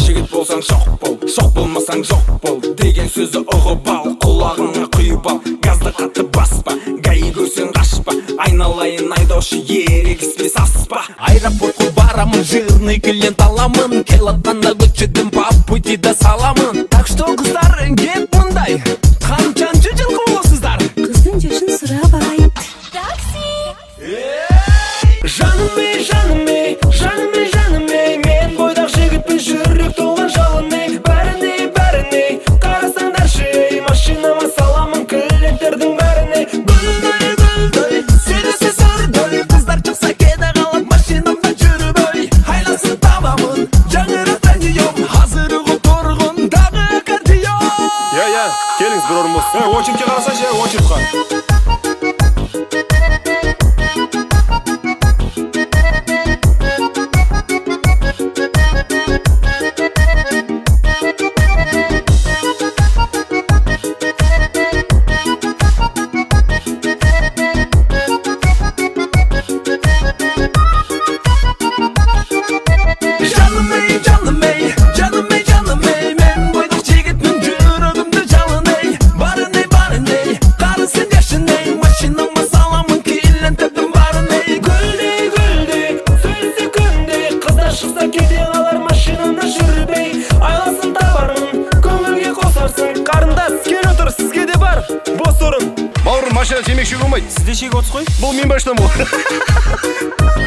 жігіт болсаң жоқ бол, жоқ болмасаң жоқ бол деген сөзді ұғып ал, құлағыңа құйып ал. Газды қатты баспа, гаи көрсең қашпа, айналайын айдаушы ерегіспе саспа. Аэропортқа барамын, жирный клиент аламын, келатқанда көшеден по пути да саламын. Так что қыздар кеп мұндай, қаншаншы жыл болсыздар? Қыздың жашын сұрап алайын. Жаным ей, жаным ей, жаным ей, жаным ей, мен бойдақ жігітпін, жүрек толған жалын ей. Бәріне, қарасаңдаршы ей, машинама саламын клиенттердің бәріне. Гүлдөй, сөйлесе сырдөй, қыздар шықса кеде қалып машинамда жүріп өй. Айласын табамын, жаңырақ радиом, hazırғы тұрғын тағы кардио. Я, келіңіз бір орын болсын. Очередке қарасайшы, очередқа. Бауырым, машина темекші болмайды. Сізде шегі отыз қой? Бұл мен баштан бұл.